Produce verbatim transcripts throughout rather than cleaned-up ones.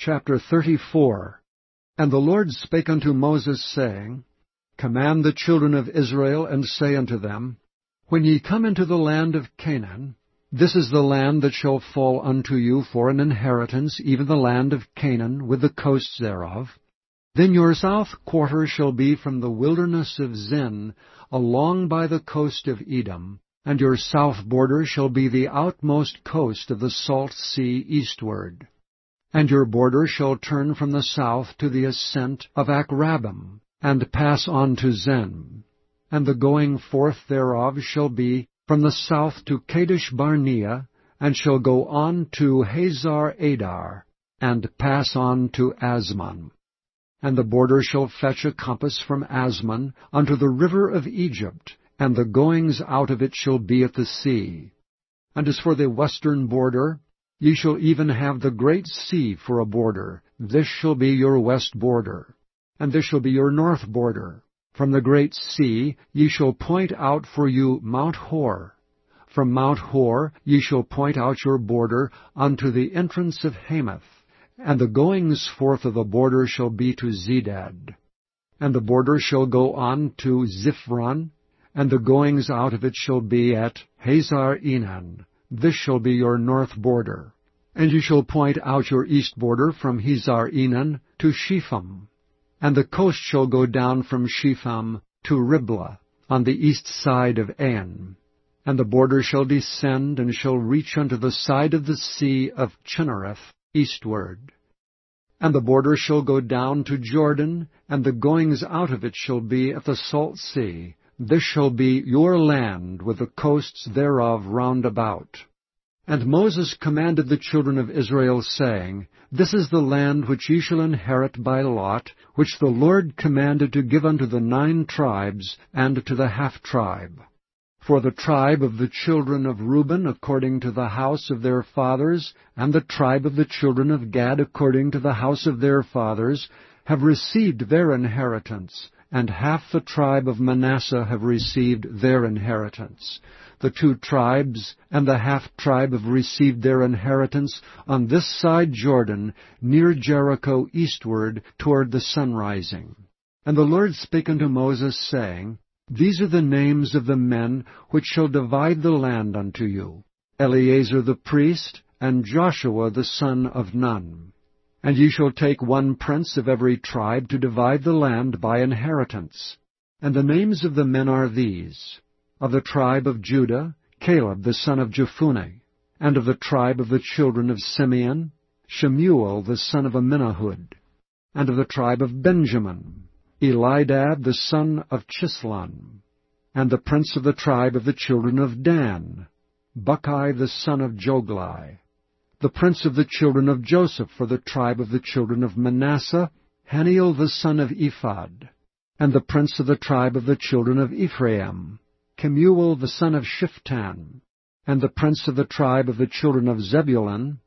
Chapter thirty-four. And the Lord spake unto Moses, saying, Command the children of Israel, and say unto them, When ye come into the land of Canaan, this is the land that shall fall unto you for an inheritance, even the land of Canaan, with the coasts thereof. Then your south quarter shall be from the wilderness of Zin, along by the coast of Edom, and your south border shall be the outmost coast of the salt sea eastward. And your border shall turn from the south to the ascent of Akrabim, and pass on to Zen. And the going forth thereof shall be from the south to Kadesh Barnea, and shall go on to Hazar Adar, and pass on to Asmon. And the border shall fetch a compass from Asmon unto the river of Egypt, and the goings out of it shall be at the sea. And as for the western border, ye shall even have the great sea for a border. This shall be your west border. And this shall be your north border. From the great sea ye shall point out for you Mount Hor. From Mount Hor ye shall point out your border unto the entrance of Hamath. And the goings forth of the border shall be to Zedad. And the border shall go on to Ziphron, and the goings out of it shall be at Hazar Enan. This shall be your north border. And you shall point out your east border from Hazar Enan to Shepham. And the coast shall go down from Shepham to Riblah, on the east side of Ain. And the border shall descend, and shall reach unto the side of the sea of Chinnereth eastward. And the border shall go down to Jordan, and the goings out of it shall be at the salt sea. This shall be your land, with the coasts thereof round about. And Moses commanded the children of Israel, saying, This is the land which ye shall inherit by lot, which the Lord commanded to give unto the nine tribes, and to the half-tribe. For the tribe of the children of Reuben according to the house of their fathers, and the tribe of the children of Gad according to the house of their fathers, have received their inheritance, and half the tribe of Manasseh have received their inheritance. The two tribes and the half-tribe have received their inheritance on this side Jordan, near Jericho eastward, toward the sunrising. And the Lord spake unto Moses, saying, These are the names of the men which shall divide the land unto you, Eleazar the priest, and Joshua the son of Nun. And ye shall take one prince of every tribe to divide the land by inheritance. And the names of the men are these: of the tribe of Judah, Caleb the son of Jephunneh; and of the tribe of the children of Simeon, Shemuel the son of Amminahud; and of the tribe of Benjamin, Elidad the son of Chislon; and the prince of the tribe of the children of Dan, Buckai the son of Joglai; the prince of the children of Joseph for the tribe of the children of Manasseh, Haniel the son of Ephod; and the prince of the tribe of the children of Ephraim, Kemuel the son of Shiftan; and the prince of the tribe of the children of Zebulun,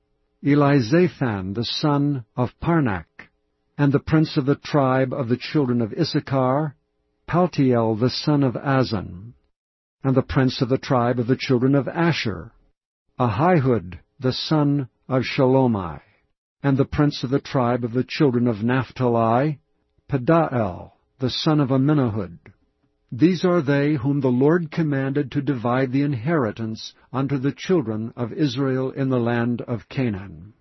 Elizathan the son of Parnak; and the prince of the tribe of the children of Issachar, Paltiel the son of Azan; and the prince of the tribe of the children of Asher, Ahihud the son of Shalomai; and the prince of the tribe of the children of Naphtali, Pedael the son of Amminahud. These are they whom the Lord commanded to divide the inheritance unto the children of Israel in the land of Canaan.